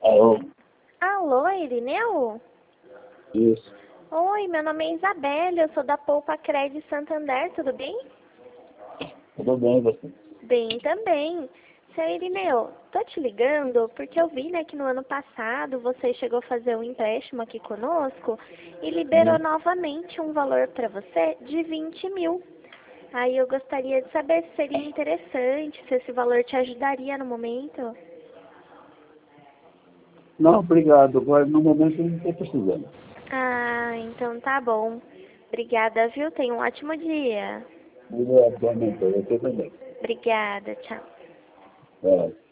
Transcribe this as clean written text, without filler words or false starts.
Alô? Alô, Irineu? Isso. Oi, meu nome é Isabela, eu sou da Poupa Cred Santander, tudo bem? Tudo bem, você? Bem também. Seu Irineu, tô te ligando porque eu vi, né, que no ano passado você chegou a fazer um empréstimo aqui conosco e liberou Sim. novamente um valor para você de 20 mil. Aí eu gostaria de saber se seria interessante, se esse valor te ajudaria no momento. Não, obrigado. Agora, no momento, eu não estou precisando. Ah, então tá bom. Obrigada, viu? Tenha um ótimo dia. Obrigado, igualmente. Você também. Obrigada, tchau. É.